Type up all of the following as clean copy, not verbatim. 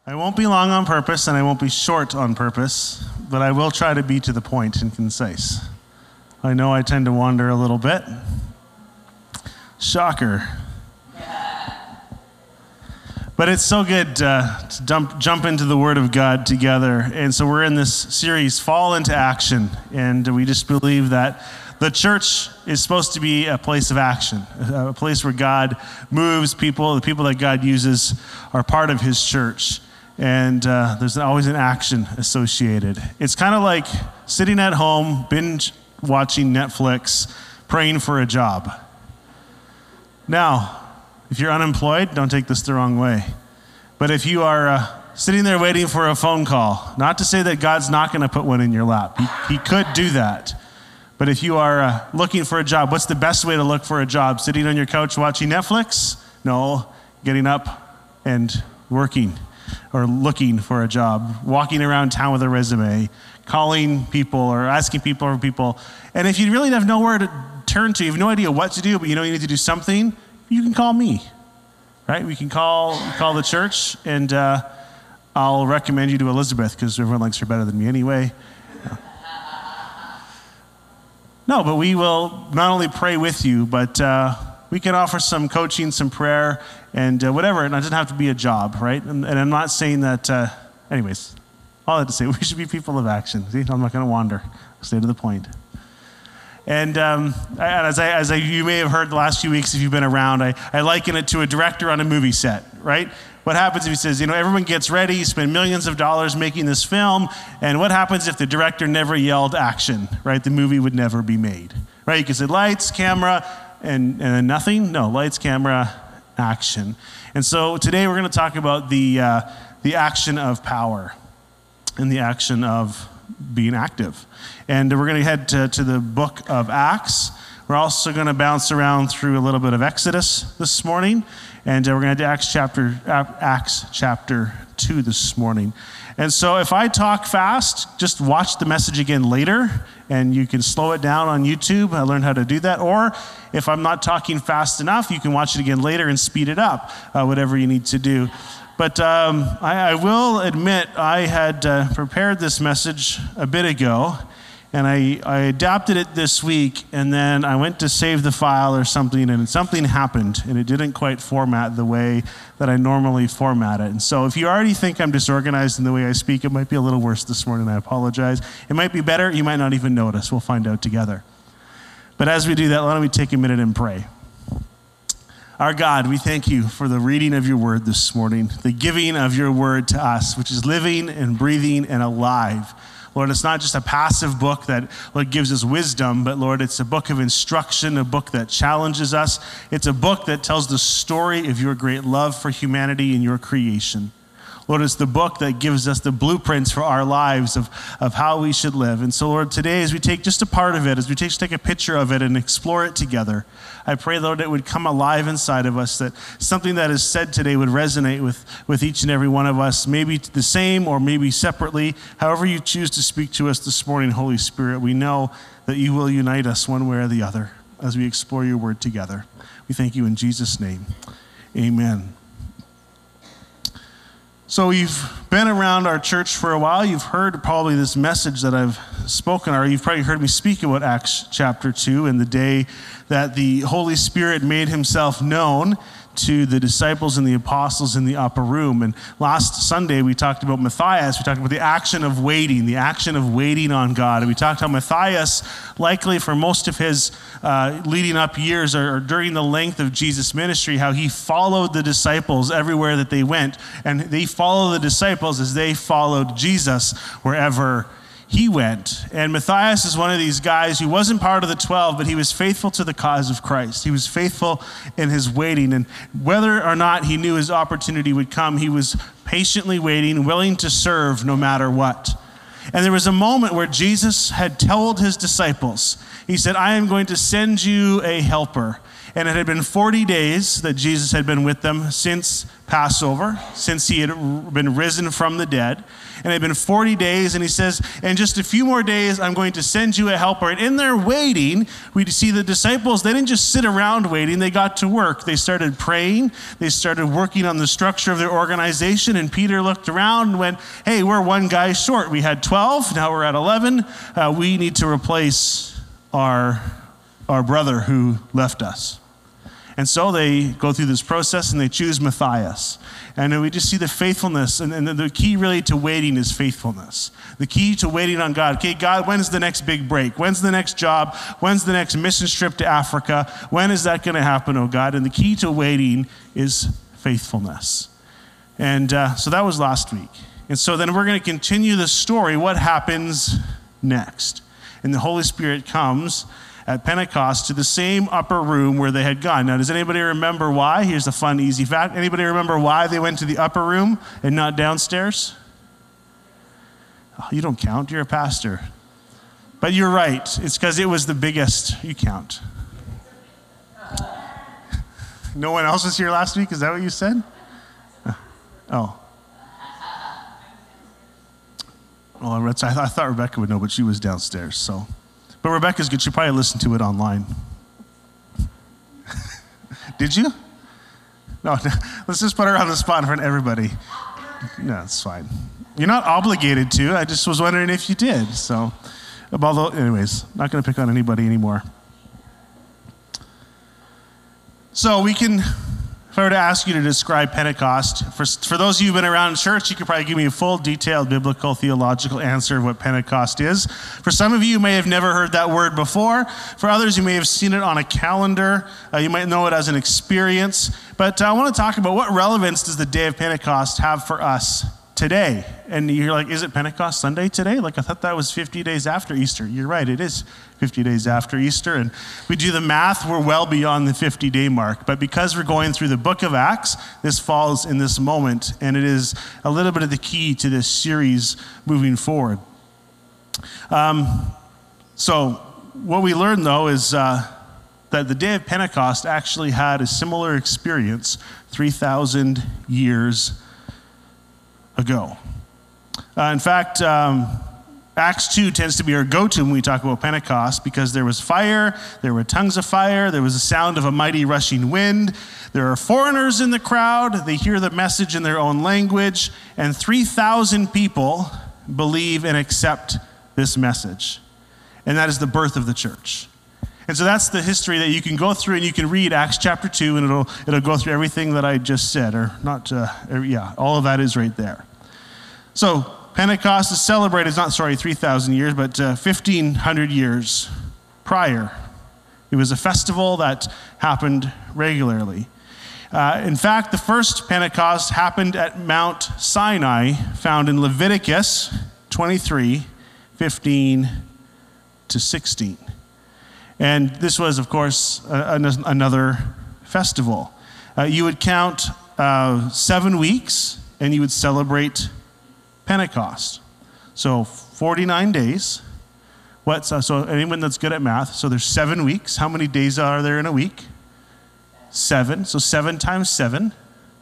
I won't be long on purpose and I won't be short on purpose, but I will try to be to the point and concise. I know I tend to wander a little bit. Shocker. But it's so good to jump into the Word of God together. And so we're in this series, Fall into Action. And we just believe that the church is supposed to be a place of action, a place where God moves people. The people that God uses are part of his church. And there's always an action associated. It's kind of like sitting at home, binge watching Netflix, praying for a job. Now, if you're unemployed, don't take this the wrong way. But if you are sitting there waiting for a phone call, not to say that God's not going to put one in your lap. He could do that. But if you are looking for a job, what's the best way to look for a job? Sitting on your couch watching Netflix? No, getting up and working or looking for a job, walking around town with a resume, calling people or asking people for people. And if you really have nowhere to turn to, you have no idea what to do, but you know you need to do something, you can call me, right? We can call the church, and I'll recommend you to Elizabeth because everyone likes her better than me anyway. No, but we will not only pray with you, but we can offer some coaching, some prayer, and whatever. And it doesn't have to be a job, right? And I'm not saying that, anyways, all I have to say, we should be people of action. See, I'm not going to wander. I'll stay to the point. And as you may have heard the last few weeks if you've been around, I liken it to a director on a movie set, right? What happens if he says, everyone gets ready, you spend millions of dollars making this film, and what happens if the director never yelled action, right? The movie would never be made, right? You can say lights, camera, and then nothing? No, lights, camera, action. And so today we're going to talk about the action of power and the action of being active. And we're going to head to the book of Acts. We're also going to bounce around through a little bit of Exodus this morning. And we're going to do Acts chapter 2 this morning. And so if I talk fast, just watch the message again later, and you can slow it down on YouTube. I learned how to do that. Or if I'm not talking fast enough, you can watch it again later and speed it up, whatever you need to do. But I will admit I had prepared this message a bit ago, and I adapted it this week, and then I went to save the file or something, and something happened, and it didn't quite format the way that I normally format it. And so if you already think I'm disorganized in the way I speak, it might be a little worse this morning. I apologize. It might be better. You might not even notice. We'll find out together. But as we do that, why don't we take a minute and pray. Our God, we thank you for the reading of your word this morning, the giving of your word to us, which is living and breathing and alive. Lord, it's not just a passive book that, Lord, gives us wisdom, but Lord, it's a book of instruction, a book that challenges us. It's a book that tells the story of your great love for humanity and your creation. Lord, it's the book that gives us the blueprints for our lives of how we should live. And so, Lord, today as we take just a part of it, as we take a picture of it and explore it together, I pray, Lord, it would come alive inside of us, that something that is said today would resonate with each and every one of us, maybe the same or maybe separately. However you choose to speak to us this morning, Holy Spirit, we know that you will unite us one way or the other as we explore your word together. We thank you in Jesus' name. Amen. So you've been around our church for a while. You've heard probably this message that I've spoken, or you've probably heard me speak about Acts chapter 2 and the day that the Holy Spirit made himself known to the disciples and the apostles in the upper room. And last Sunday, we talked about Matthias. We talked about the action of waiting on God. And we talked how Matthias, likely for most of his leading up years or during the length of Jesus' ministry, how he followed the disciples everywhere that they went. And they followed the disciples as they followed Jesus wherever he went. And Matthias is one of these guys who wasn't part of the 12, but he was faithful to the cause of Christ. He was faithful in his waiting. And whether or not he knew his opportunity would come, he was patiently waiting, willing to serve no matter what. And there was a moment where Jesus had told his disciples, he said, I am going to send you a helper. And it had been 40 days that Jesus had been with them since Passover since he had been risen from the dead. And it had been 40 days, and he says, in just a few more days, I'm going to send you a helper. And in their waiting, we see the disciples, they didn't just sit around waiting, they got to work. They started praying, they started working on the structure of their organization, and Peter looked around and went, hey, we're one guy short. We had 12, now we're at 11. We need to replace our brother who left us. And so they go through this process and they choose Matthias. And we just see the faithfulness. And the key really to waiting is faithfulness. The key to waiting on God. Okay, God, when's the next big break? When's the next job? When's the next mission trip to Africa? When is that going to happen, oh God? And the key to waiting is faithfulness. And so that was last week. And so then we're going to continue the story. What happens next? And the Holy Spirit comes at Pentecost to the same upper room where they had gone. Now, does anybody remember why? Here's a fun, easy fact. Anybody remember why they went to the upper room and not downstairs? Oh, you don't count. You're a pastor. But you're right. It's because it was the biggest. You count. No one else was here last week? Is that what you said? Oh. Well, I thought Rebecca would know, but she was downstairs, so. But Rebecca's good. She probably listened to it online. Did you? No, let's just put her on the spot in front of everybody. No, it's fine. You're not obligated to. I just was wondering if you did. So, although, anyways, not going to pick on anybody anymore. So we can, if I were to ask you to describe Pentecost, for those of you who've been around church, you could probably give me a full, detailed, biblical, theological answer of what Pentecost is. For some of you may have never heard that word before. For others, you may have seen it on a calendar. You might know it as an experience. But I want to talk about what relevance does the day of Pentecost have for us today? And you're like, is it Pentecost Sunday today? Like, I thought that was 50 days after Easter. You're right, it is 50 days after Easter. And we do the math, we're well beyond the 50-day mark. But because we're going through the book of Acts, this falls in this moment. And it is a little bit of the key to this series moving forward. So what we learned, though, is that the day of Pentecost actually had a similar experience 3,000 years ago. In fact, Acts 2 tends to be our go-to when we talk about Pentecost because there was fire, there were tongues of fire, there was the sound of a mighty rushing wind, there are foreigners in the crowd, they hear the message in their own language, and 3,000 people believe and accept this message. And that is the birth of the church. And so that's the history that you can go through, and you can read Acts chapter 2, and it'll go through everything that I just said, or not, all of that is right there. So Pentecost is celebrated, 3,000 years, but 1,500 years prior. It was a festival that happened regularly. In fact, the first Pentecost happened at Mount Sinai, found in Leviticus 23, 15 to 16. And this was, of course, another festival. You would count 7 weeks, and you would celebrate Pentecost. So 49 days. So anyone that's good at math, so there's 7 weeks. How many days are there in a week? 7. So 7 times 7,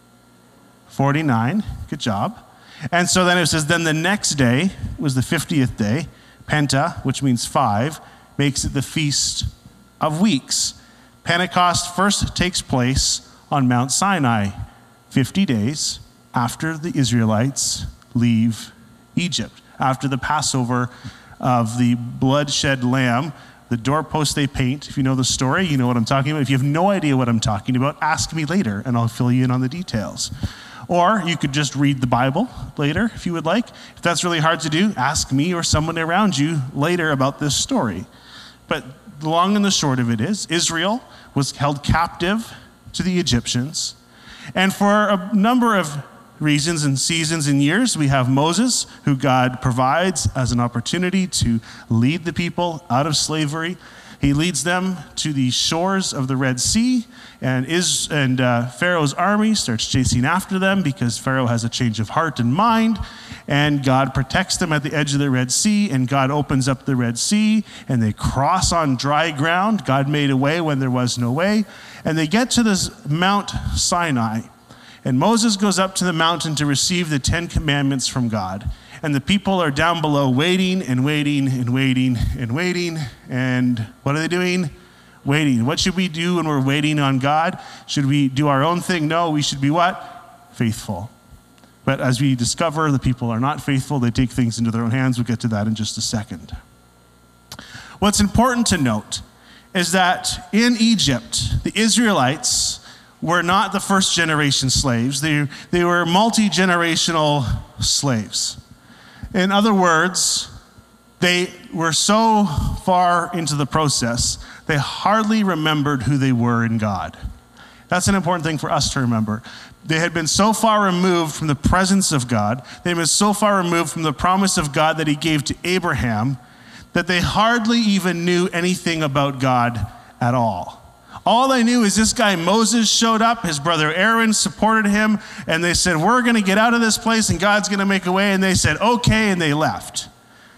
49. Good job. And so then it says, then the next day was the 50th day. Penta, which means 5, makes it the Feast of Weeks. Pentecost first takes place on Mount Sinai, 50 days after the Israelites leave Egypt, after the Passover of the bloodshed lamb, the doorpost they paint. If you know the story, you know what I'm talking about. If you have no idea what I'm talking about, ask me later and I'll fill you in on the details. Or you could just read the Bible later if you would like. If that's really hard to do, ask me or someone around you later about this story. But the long and the short of it is, Israel was held captive to the Egyptians. And for a number of reasons and seasons and years, we have Moses, who God provides as an opportunity to lead the people out of slavery. He leads them to the shores of the Red Sea, and Pharaoh's army starts chasing after them because Pharaoh has a change of heart and mind, and God protects them at the edge of the Red Sea, and God opens up the Red Sea, and they cross on dry ground. God made a way when there was no way, and they get to this Mount Sinai. And Moses goes up to the mountain to receive the 10 commandments from God. And the people are down below waiting and waiting and waiting and waiting. And what are they doing? Waiting. What should we do when we're waiting on God? Should we do our own thing? No, we should be what? Faithful. But as we discover, the people are not faithful. They take things into their own hands. We'll get to that in just a second. What's important to note is that in Egypt, the Israelites were not the first generation slaves. They were multi-generational slaves. In other words, they were so far into the process, they hardly remembered who they were in God. That's an important thing for us to remember. They had been so far removed from the presence of God, they had been so far removed from the promise of God that he gave to Abraham, that they hardly even knew anything about God at all. All they knew is this guy Moses showed up, his brother Aaron supported him, and they said, we're going to get out of this place and God's going to make a way. And they said, okay, and they left.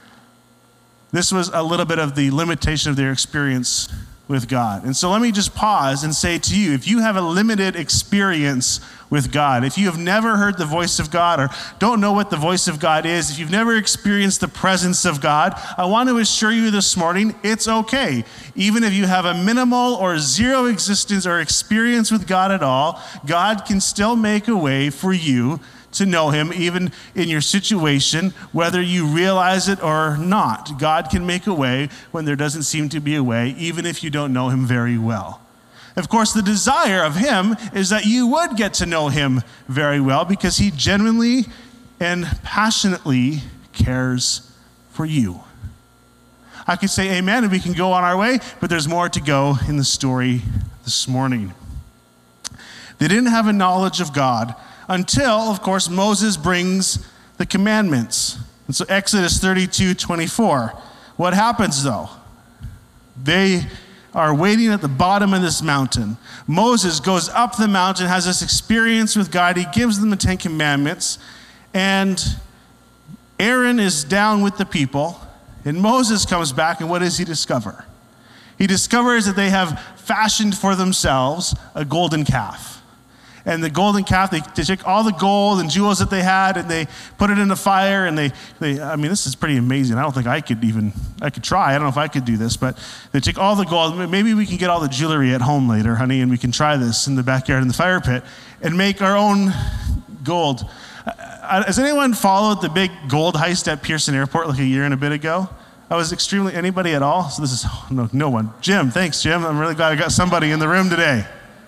This was a little bit of the limitation of their experience with God. And so let me just pause and say to you, if you have a limited experience with God, if you have never heard the voice of God or don't know what the voice of God is, if you've never experienced the presence of God, I want to assure you this morning, it's okay. Even if you have a minimal or zero existence or experience with God at all, God can still make a way for you to know him, even in your situation, whether you realize it or not. God can make a way when there doesn't seem to be a way, even if you don't know him very well. Of course, the desire of him is that you would get to know him very well because he genuinely and passionately cares for you. I could say amen and we can go on our way, but there's more to go in the story this morning. They didn't have a knowledge of God until, of course, Moses brings the commandments. And so Exodus 32:24. What happens though? They are waiting at the bottom of this mountain. Moses goes up the mountain, has this experience with God. He gives them the 10 commandments. And Aaron is down with the people. And Moses comes back, and what does he discover? He discovers that they have fashioned for themselves a golden calf. And the golden calf, they take all the gold and jewels that they had and they put it in the fire and I mean, this is pretty amazing. I don't think I could try. I don't know if I could do this, but they take all the gold. Maybe we can get all the jewelry at home later, honey, and we can try this in the backyard in the fire pit and make our own gold. Has anyone followed the big gold heist at Pearson Airport like a year and a bit ago? Anybody at all? So this is, no one. Jim, thanks, Jim. I'm really glad I got somebody in the room today.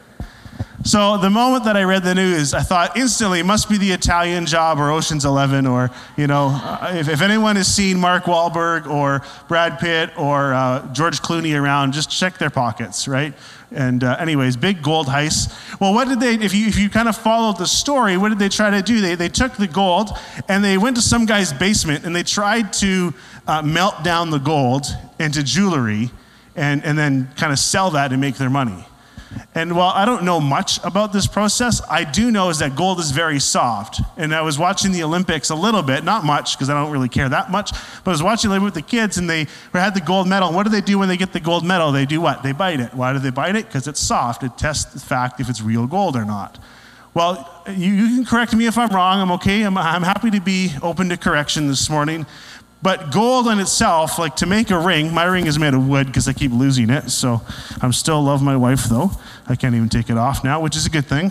So the moment that I read the news, I thought instantly it must be the Italian Job or Ocean's 11 or, if anyone has seen Mark Wahlberg or Brad Pitt or George Clooney around, just check their pockets, right? And anyways, big gold heist. Well, what did they, if you kind of followed the story, what did they try to do? They took the gold and they went to some guy's basement and they tried to melt down the gold into jewelry and then kind of sell that and make their money. And while I don't know much about this process, I do know is that gold is very soft. And I was watching the Olympics a little bit, not much because I don't really care that much, but I was watching with the kids and they had the gold medal. What do they do when they get the gold medal? They do what? They bite it. Why do they bite it? Because it's soft. It tests the fact if it's real gold or not. Well, you can correct me if I'm wrong. I'm okay. I'm happy to be open to correction this morning. But gold in itself, like to make a ring, my ring is made of wood because I keep losing it. So I'm still love my wife though. I can't even take it off now, which is a good thing.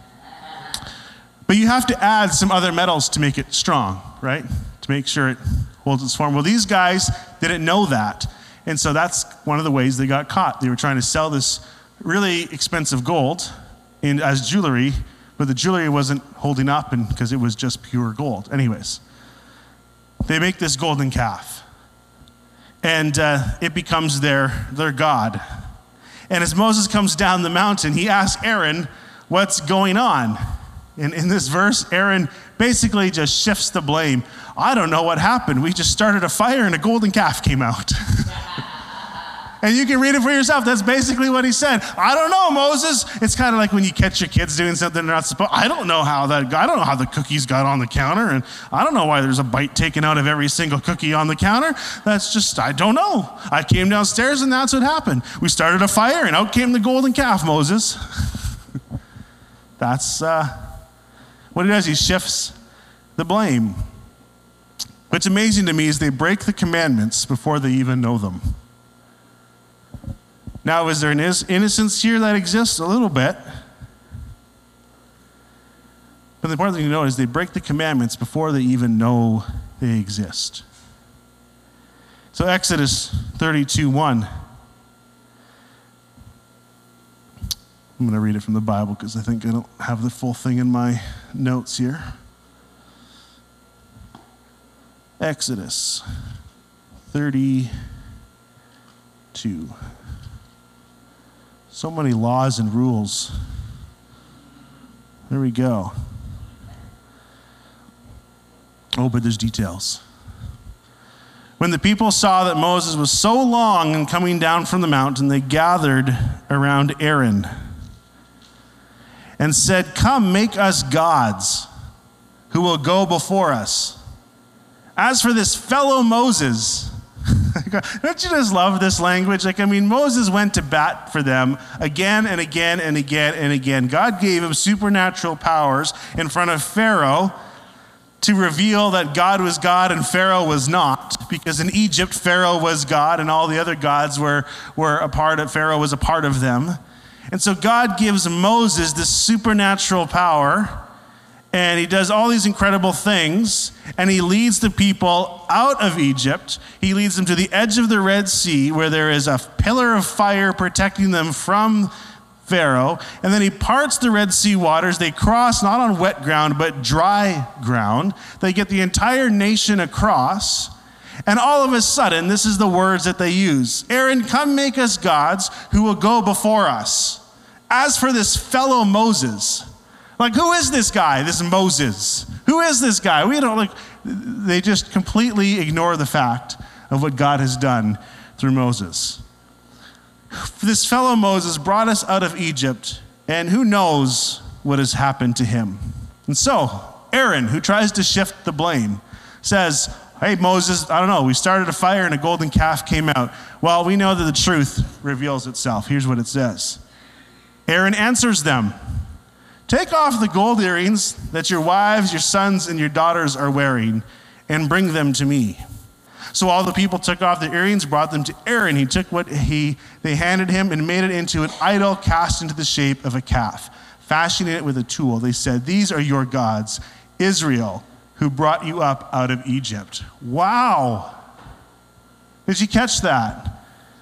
But you have to add some other metals to make it strong, right? To make sure it holds its form. Well, these guys didn't know that. And so that's one of the ways they got caught. They were trying to sell this really expensive gold as jewelry, but the jewelry wasn't holding up because it was just pure gold. Anyways. They make this golden calf, and it becomes their God. And as Moses comes down the mountain, he asks Aaron, what's going on? And in this verse, Aaron basically just shifts the blame. I don't know what happened. We just started a fire and a golden calf came out. And you can read it for yourself. That's basically what he said. I don't know, Moses. It's kind of like when you catch your kids doing something they're not supposed. I don't know how the cookies got on the counter, and I don't know why there's a bite taken out of every single cookie on the counter. I don't know. I came downstairs and that's what happened. We started a fire and out came the golden calf, Moses. That's what he does, he shifts the blame. What's amazing to me is they break the commandments before they even know them. Now, is there an innocence here that exists? A little bit. But the important thing to know is they break the commandments before they even know they exist. So Exodus 32:1. I'm going to read it from the Bible because I think I don't have the full thing in my notes here. Exodus 32. So many laws and rules. There we go. Oh, but there's details. When the people saw that Moses was so long in coming down from the mountain, they gathered around Aaron and said, "Come, make us gods who will go before us. As for this fellow Moses," don't you just love this language? Moses went to bat for them again and again and again and again. God gave him supernatural powers in front of Pharaoh to reveal that God was God and Pharaoh was not, because in Egypt, Pharaoh was God and all the other gods were a part of, Pharaoh was a part of them. And so God gives Moses this supernatural power, and he does all these incredible things, and he leads the people out of Egypt. He leads them to the edge of the Red Sea, where there is a pillar of fire protecting them from Pharaoh, and then he parts the Red Sea waters. They cross not on wet ground, but dry ground. They get the entire nation across, and all of a sudden, this is the words that they use. "Aaron, come make us gods who will go before us. As for this fellow Moses," who is this guy, this Moses? Who is this guy? They just completely ignore the fact of what God has done through Moses. This fellow Moses brought us out of Egypt, and who knows what has happened to him. And so, Aaron, who tries to shift the blame, says, "Hey, Moses, I don't know, we started a fire and a golden calf came out." Well, we know that the truth reveals itself. Here's what it says. Aaron answers them, "Take off the gold earrings that your wives, your sons, and your daughters are wearing, and bring them to me." So all the people took off their earrings, brought them to Aaron. He took what they handed him and made it into an idol cast into the shape of a calf, fashioning it with a tool. They said, "These are your gods, Israel, who brought you up out of Egypt." Wow. Did you catch that?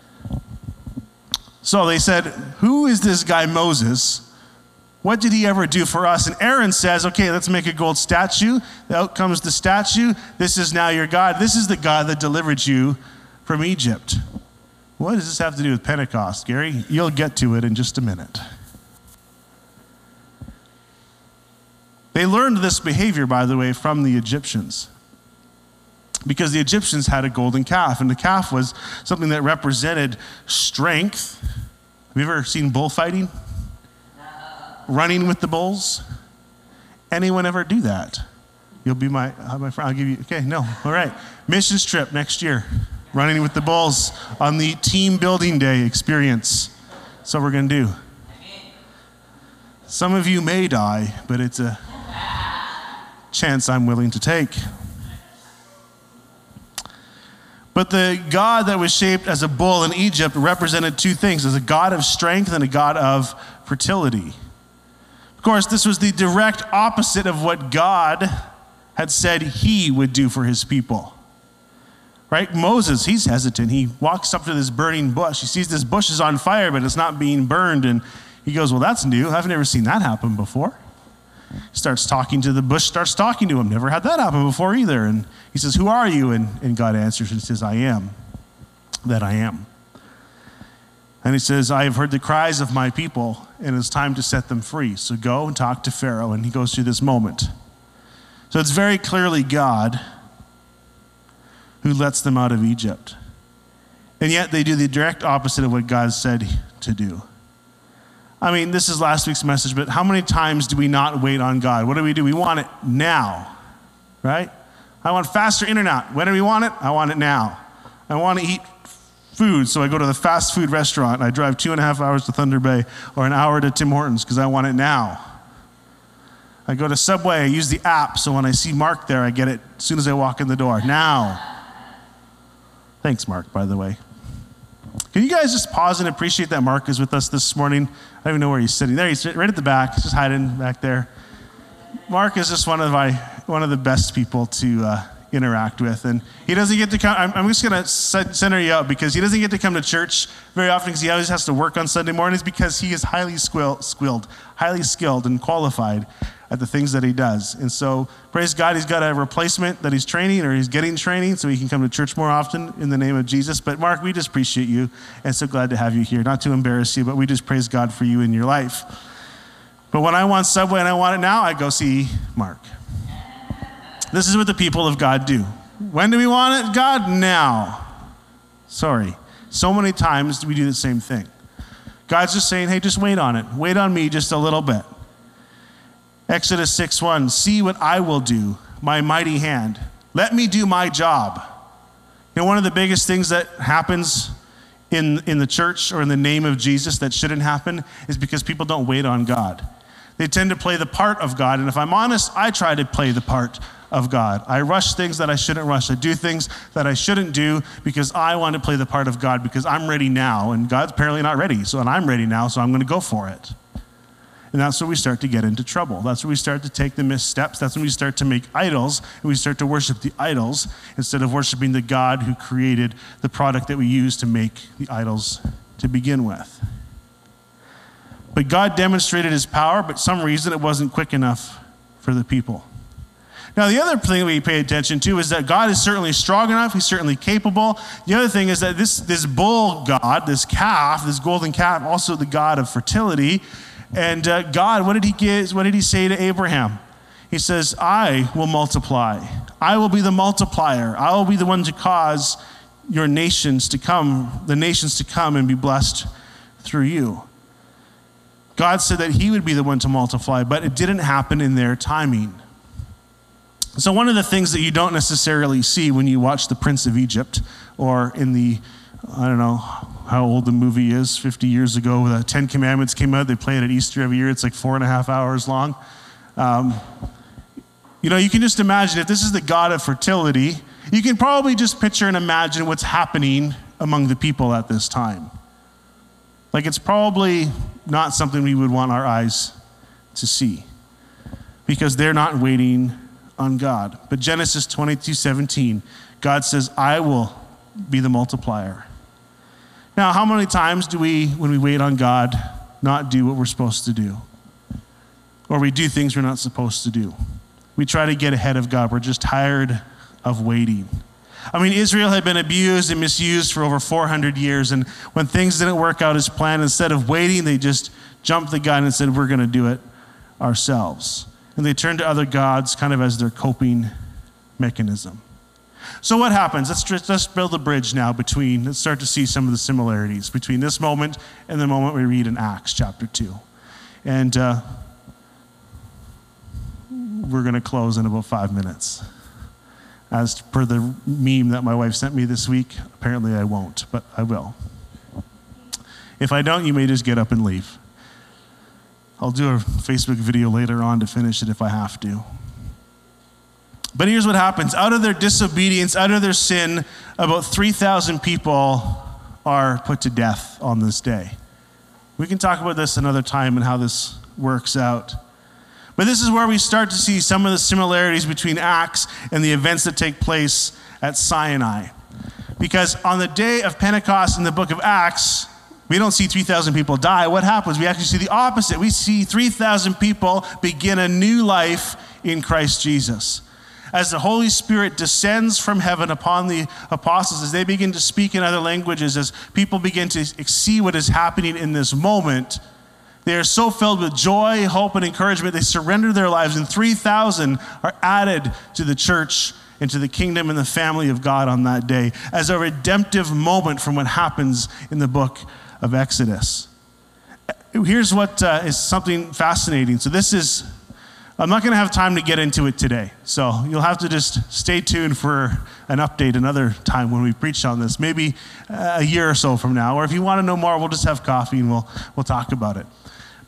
So they said, "Who is this guy Moses? What did he ever do for us?" And Aaron says, "Okay, let's make a gold statue." Out comes the statue. "This is now your God. This is the God that delivered you from Egypt." What does this have to do with Pentecost, Gary? You'll get to it in just a minute. They learned this behavior, by the way, from the Egyptians, because the Egyptians had a golden calf, and the calf was something that represented strength. Have you ever seen bullfighting? Running with the bulls? Anyone ever do that? You'll be my friend. I'll give you, okay, no, all right. Missions trip next year. Running with the bulls on the team building day experience. That's what we're going to do. Some of you may die, but it's a chance I'm willing to take. But the God that was shaped as a bull in Egypt represented two things, as a God of strength and a God of fertility. Of course, this was the direct opposite of what God had said he would do for his people. Right? Moses, he's hesitant. He walks up to this burning bush. He sees this bush is on fire, but it's not being burned. And he goes, "Well, that's new. I've never seen that happen before." He starts talking to the bush, starts talking to him. Never had that happen before either. And he says, "Who are you?" And God answers and says, "I am that I am." And he says, "I have heard the cries of my people, and it's time to set them free. So go and talk to Pharaoh." And he goes through this moment. So it's very clearly God who lets them out of Egypt. And yet they do the direct opposite of what God said to do. I mean, this is last week's message, but how many times do we not wait on God? What do? We want it now, right? I want faster internet. When do we want it? I want it now. I want to eat food, so I go to the fast food restaurant and I drive 2.5 hours to Thunder Bay or an hour to Tim Hortons because I want it now. I go to Subway, I use the app, so when I see Mark there, I get it as soon as I walk in the door. Now. Thanks, Mark, by the way. Can you guys just pause and appreciate that Mark is with us this morning? I don't even know where he's sitting. There, he's right at the back. He's just hiding back there. Mark is just one of the best people to interact with, and he doesn't get to come. I'm just going to center you out because he doesn't get to come to church very often because he always has to work on Sunday mornings because he is highly skilled and qualified at the things that he does. And so, praise God, he's got a replacement that he's training or he's getting training so he can come to church more often in the name of Jesus. But Mark, we just appreciate you and so glad to have you here. Not to embarrass you, but we just praise God for you in your life. But when I want Subway and I want it now, I go see Mark. This is what the people of God do. When do we want it? God, now. Sorry. So many times we do the same thing. God's just saying, hey, just wait on it. Wait on me just a little bit. Exodus 6:1, see what I will do, my mighty hand. Let me do my job. You know, one of the biggest things that happens in the church or in the name of Jesus that shouldn't happen is because people don't wait on God. They tend to play the part of God, and if I'm honest, I try to play the part of God. I rush things that I shouldn't rush. I do things that I shouldn't do because I want to play the part of God because I'm ready now, and God's apparently not ready, and I'm ready now, so I'm going to go for it. And that's where we start to get into trouble. That's where we start to take the missteps. That's when we start to make idols, and we start to worship the idols instead of worshiping the God who created the product that we use to make the idols to begin with. But God demonstrated his power, but for some reason it wasn't quick enough for the people. Now, the other thing we pay attention to is that God is certainly strong enough. He's certainly capable. The other thing is that this bull god, this calf, this golden calf, also the god of fertility. And God, what did he say to Abraham? He says, I will multiply. I will be the multiplier. I will be the one to cause the nations to come and be blessed through you. God said that he would be the one to multiply, but it didn't happen in their timing. So one of the things that you don't necessarily see when you watch The Prince of Egypt or in I don't know how old the movie is, 50 years ago, the 10 Commandments came out. They play it at Easter every year. It's like 4.5 hours long. You can just imagine if this is the God of fertility, you can probably just picture and imagine what's happening among the people at this time. Like it's probably not something we would want our eyes to see because they're not waiting on God. But Genesis 22:17, God says, I will be the multiplier. Now, how many times do we, when we wait on God, not do what we're supposed to do? Or we do things we're not supposed to do. We try to get ahead of God. We're just tired of waiting. I mean, Israel had been abused and misused for over 400 years, and when things didn't work out as planned, instead of waiting, they just jumped the gun and said, we're going to do it ourselves. And they turned to other gods kind of as their coping mechanism. So what happens? Let's build a bridge now let's start to see some of the similarities between this moment and the moment we read in Acts chapter 2. And we're going to close in about 5 minutes. As per the meme that my wife sent me this week, apparently I won't, but I will. If I don't, you may just get up and leave. I'll do a Facebook video later on to finish it if I have to. But here's what happens. Out of their disobedience, out of their sin, about 3,000 people are put to death on this day. We can talk about this another time and how this works out. But this is where we start to see some of the similarities between Acts and the events that take place at Sinai. Because on the day of Pentecost in the book of Acts, we don't see 3,000 people die. What happens? We actually see the opposite. We see 3,000 people begin a new life in Christ Jesus. As the Holy Spirit descends from heaven upon the apostles, as they begin to speak in other languages, as people begin to see what is happening in this moment, they are so filled with joy, hope, and encouragement, they surrender their lives, and 3,000 are added to the church and to the kingdom and the family of God on that day as a redemptive moment from what happens in the book of Exodus. Here's what is something fascinating. So I'm not going to have time to get into it today. So you'll have to just stay tuned for an update another time when we preach on this, maybe a year or so from now. Or if you want to know more, we'll just have coffee and we'll talk about it.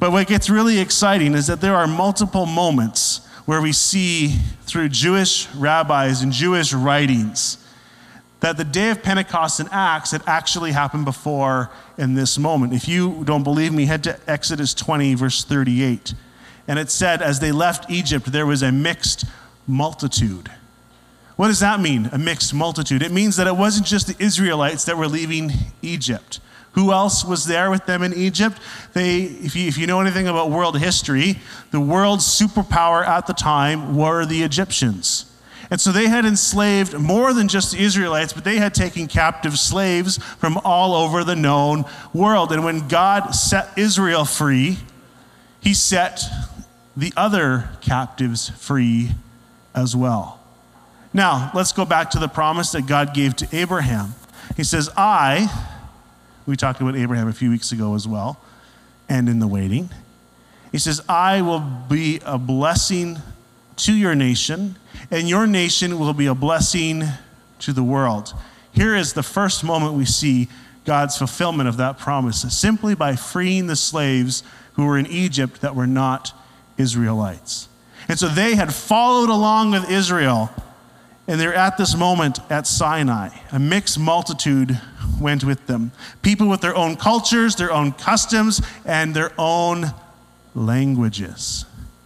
But what gets really exciting is that there are multiple moments where we see through Jewish rabbis and Jewish writings that the day of Pentecost in Acts had actually happened before in this moment. If you don't believe me, head to Exodus 20, verse 38. And it said, as they left Egypt, there was a mixed multitude. What does that mean, a mixed multitude? It means that it wasn't just the Israelites that were leaving Egypt. Who else was there with them in Egypt? If you know anything about world history, the world's superpower at the time were the Egyptians. And so they had enslaved more than just the Israelites, but they had taken captive slaves from all over the known world. And when God set Israel free, he set the other captives free as well. Now, let's go back to the promise that God gave to Abraham. He says, we talked about Abraham a few weeks ago as well, and in the waiting. He says, I will be a blessing to your nation, and your nation will be a blessing to the world. Here is the first moment we see God's fulfillment of that promise, simply by freeing the slaves who were in Egypt that were not Israelites. And so they had followed along with Israel, and they're at this moment at Sinai. A mixed multitude went with them. People with their own cultures, their own customs, and their own languages.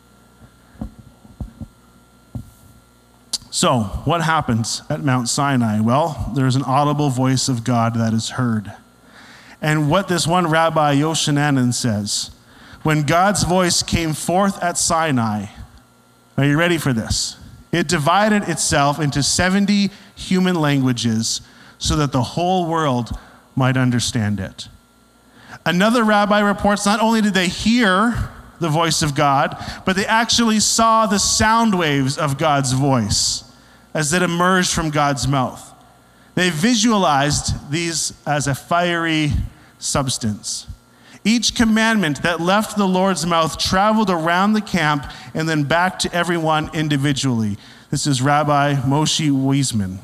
So, what happens at Mount Sinai? Well, there's an audible voice of God that is heard. And what this one rabbi, Yochanan, says, when God's voice came forth at Sinai, are you ready for this? It divided itself into 70 human languages so that the whole world might understand it. Another rabbi reports not only did they hear the voice of God, but they actually saw the sound waves of God's voice as it emerged from God's mouth. They visualized these as a fiery substance. Each commandment that left the Lord's mouth traveled around the camp and then back to everyone individually. This is Rabbi Moshe Wiesman.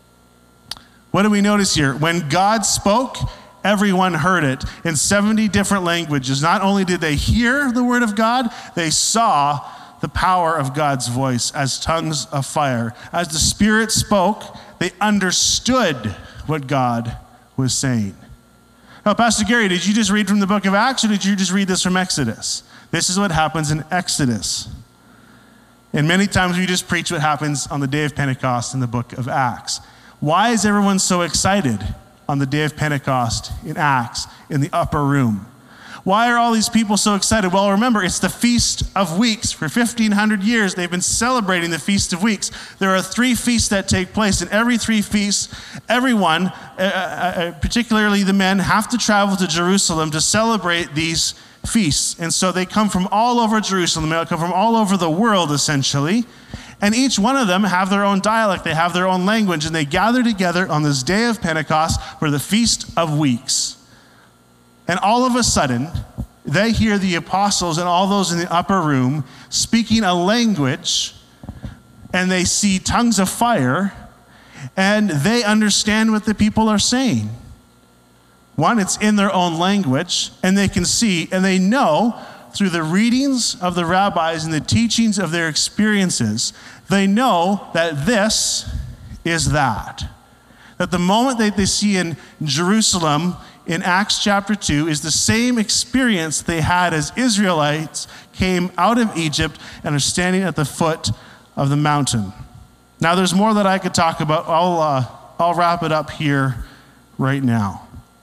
What do we notice here? When God spoke, everyone heard it in 70 different languages. Not only did they hear the word of God, they saw the power of God's voice as tongues of fire. As the Spirit spoke, they understood what God was saying. Now, Pastor Gary, did you just read from the book of Acts, or did you just read this from Exodus? This is what happens in Exodus. And many times we just preach what happens on the day of Pentecost in the book of Acts. Why is everyone so excited on the day of Pentecost in Acts in the upper room? Why are all these people so excited? Well, remember, it's the Feast of Weeks. For 1,500 years, they've been celebrating the Feast of Weeks. There are 3 feasts that take place, and every 3 feasts, everyone, particularly the men, have to travel to Jerusalem to celebrate these feasts. And so they come from all over Jerusalem. They come from all over the world, essentially. And each one of them have their own dialect. They have their own language, and they gather together on this day of Pentecost for the Feast of Weeks. And all of a sudden, they hear the apostles and all those in the upper room speaking a language, and they see tongues of fire, and they understand what the people are saying. One, it's in their own language, and they can see, and they know through the readings of the rabbis and the teachings of their experiences, they know that this is that. That the moment that they see in Jerusalem in Acts chapter 2 is the same experience they had as Israelites came out of Egypt and are standing at the foot of the mountain. Now, there's more that I could talk about. I'll wrap it up here right now.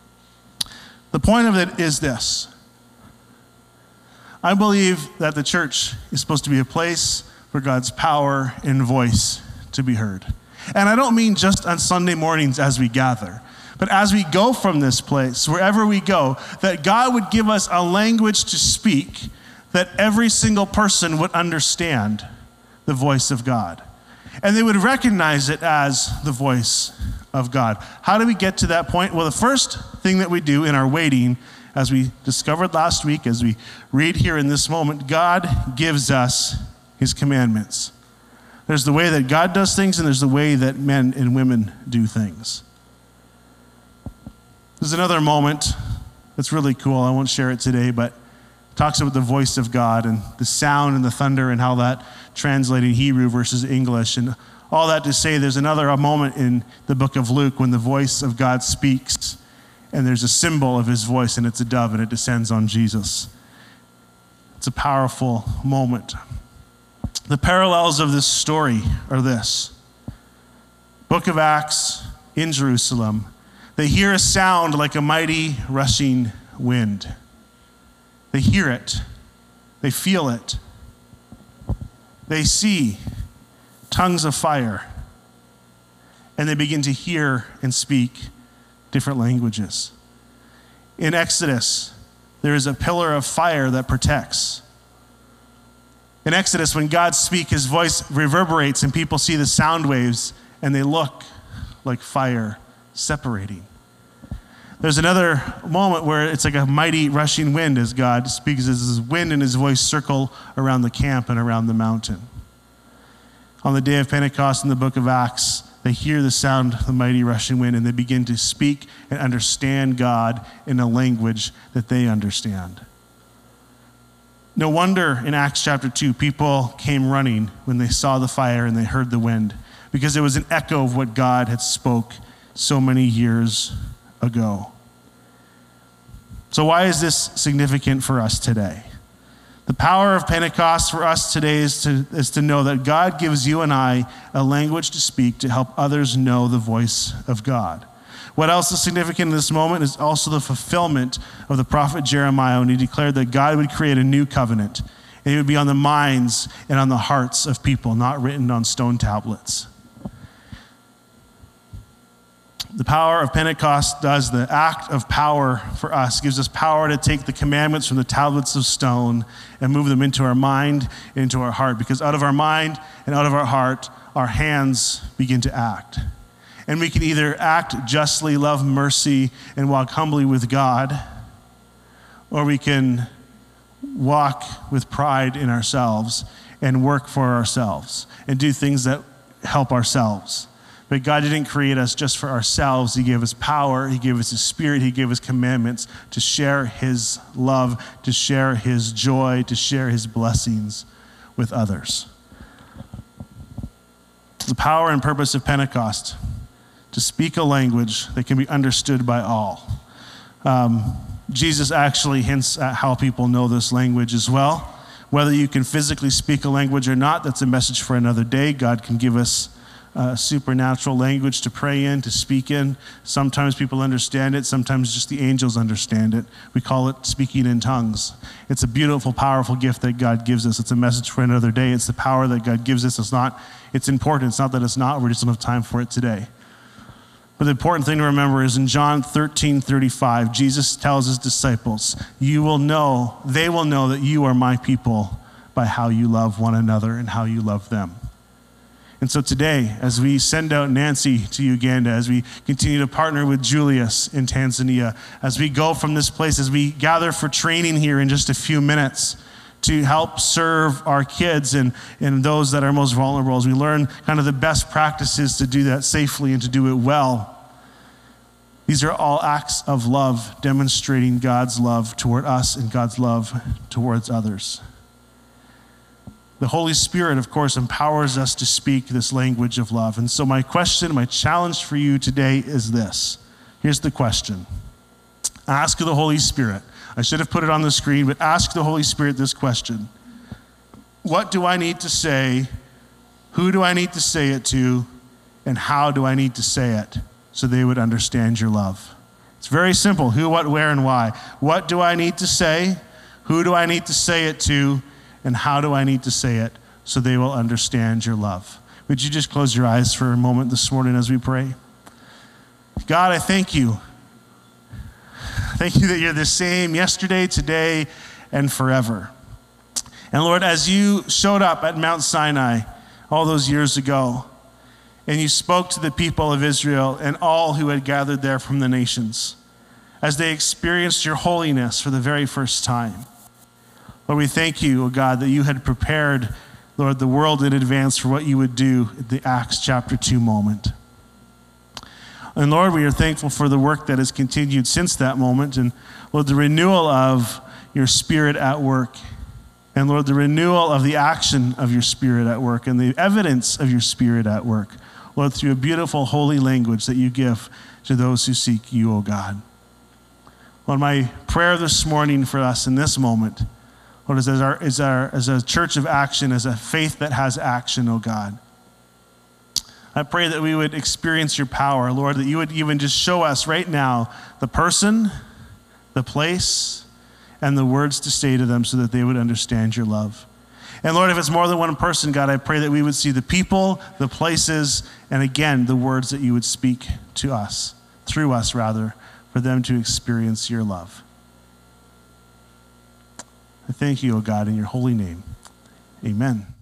The point of it is this. I believe that the church is supposed to be a place for God's power and voice to be heard. And I don't mean just on Sunday mornings as we gather, but as we go from this place, wherever we go, that God would give us a language to speak that every single person would understand the voice of God. And they would recognize it as the voice of God. How do we get to that point? Well, the first thing that we do in our waiting, as we discovered last week, as we read here in this moment, God gives us his commandments. There's the way that God does things, and there's the way that men and women do things. There's another moment that's really cool. I won't share it today, but talks about the voice of God and the sound and the thunder and how that translated Hebrew versus English. And all that to say, there's another moment in the book of Luke when the voice of God speaks, and there's a symbol of his voice, and it's a dove, and it descends on Jesus. It's a powerful moment. The parallels of this story are this. Book of Acts in Jerusalem, they hear a sound like a mighty rushing wind. They hear it. They feel it. They see tongues of fire. And they begin to hear and speak different languages. In Exodus, there is a pillar of fire that protects. In Exodus, when God speaks, his voice reverberates and people see the sound waves and they look like fire separating. There's another moment where it's like a mighty rushing wind as God speaks, as his wind and his voice circle around the camp and around the mountain. On the day of Pentecost in the book of Acts, they hear the sound of the mighty rushing wind and they begin to speak and understand God in a language that they understand. No wonder in Acts chapter 2, people came running when they saw the fire and they heard the wind, because it was an echo of what God had spoke so many years ago. So why is this significant for us today? The power of Pentecost for us today is to know that God gives you and I a language to speak to help others know the voice of God. What else is significant in this moment is also the fulfillment of the prophet Jeremiah when he declared that God would create a new covenant, and it would be on the minds and on the hearts of people, not written on stone tablets. The power of Pentecost does the act of power for us, gives us power to take the commandments from the tablets of stone and move them into our mind and into our heart, because out of our mind and out of our heart, our hands begin to act. And we can either act justly, love mercy, and walk humbly with God, or we can walk with pride in ourselves and work for ourselves and do things that help ourselves. But God didn't create us just for ourselves. He gave us power. He gave us his spirit. He gave us commandments to share his love, to share his joy, to share his blessings with others. The power and purpose of Pentecost, to speak a language that can be understood by all. Jesus actually hints at how people know this language as well. Whether you can physically speak a language or not, that's a message for another day. God can give us supernatural language to pray in, to speak in. Sometimes people understand it. Sometimes just the angels understand it. We call it speaking in tongues. It's a beautiful, powerful gift that God gives us. It's a message for another day. It's the power that God gives us. It's important. It's not that it's not. We just don't have time for it today. But the important thing to remember is in John 13:35, Jesus tells his disciples, they will know that you are my people by how you love one another and how you love them. And so today, as we send out Nancy to Uganda, as we continue to partner with Julius in Tanzania, as we go from this place, as we gather for training here in just a few minutes to help serve our kids and those that are most vulnerable, as we learn kind of the best practices to do that safely and to do it well, these are all acts of love, demonstrating God's love toward us and God's love towards others. The Holy Spirit, of course, empowers us to speak this language of love. And so my challenge for you today is this. Here's the question. Ask the Holy Spirit. I should have put it on the screen, but ask the Holy Spirit this question. What do I need to say? Who do I need to say it to? And how do I need to say it so they would understand your love? It's very simple. Who, what, where, and why. What do I need to say? Who do I need to say it to? And how do I need to say it so they will understand your love? Would you just close your eyes for a moment this morning as we pray? God, I thank you. Thank you that you're the same yesterday, today, and forever. And Lord, as you showed up at Mount Sinai all those years ago, and you spoke to the people of Israel and all who had gathered there from the nations, as they experienced your holiness for the very first time, Lord, we thank you, oh God, that you had prepared, Lord, the world in advance for what you would do at the Acts chapter 2 moment. And Lord, we are thankful for the work that has continued since that moment. And Lord, the renewal of your Spirit at work. And Lord, the renewal of the action of your Spirit at work and the evidence of your Spirit at work, Lord, through a beautiful holy language that you give to those who seek you, O God. Lord, my prayer this morning for us in this moment, Lord, is as a church of action, as a faith that has action, O God. I pray that we would experience your power, Lord, that you would even just show us right now the person, the place, and the words to say to them so that they would understand your love. And Lord, if it's more than one person, God, I pray that we would see the people, the places, and again, the words that you would speak to us, through us rather, for them to experience your love. I thank you, O God, in your holy name. Amen.